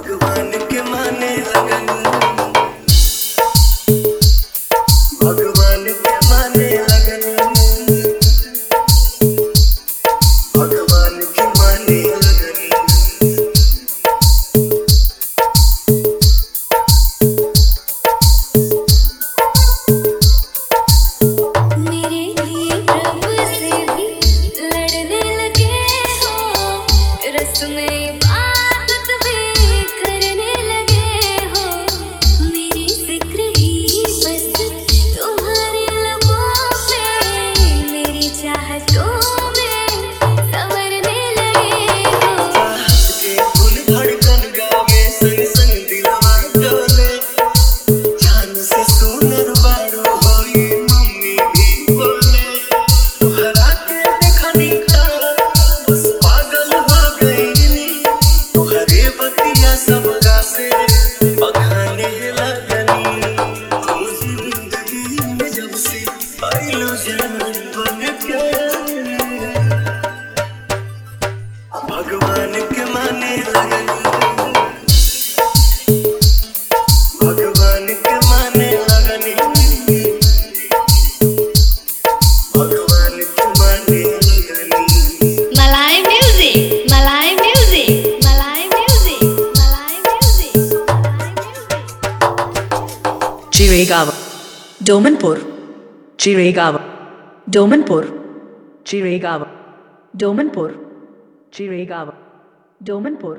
भगवान के माने लगन, भगवान के माने लगन, भगवान के माने लगन। मेरे लिए रब से भी लड़ने लगे हो, रस्में इबादत भी करने लगे हो। मेरी जिक्र ही बस तुम्हारे लबों पे, मेरी चाहतों में संवरने लगे हो। चाहत के फूल धड़कन गावे, संग संग दिलवा डोले। जान से सुनर बारो होई मम्मी भी बोले। तोहरा के देखनी का बस पागल हो गईनी, तोहरे बतिया सबका से बखाने लगनी। तू जिंदगी में जब से आइलो जान बन के, भगवान के माने लगन, भगवान के माने लगन, भगवान के माने लगन। मलाई म्यूजिक, मलाई म्यूजिक, मलाई म्यूजिक, मलाई म्यूजिक, मलाई music. Chiragawa, Domanpur, Chiragawa, Domanpur, Chiragawa, Domanpur, Chiragawa, Domanpur.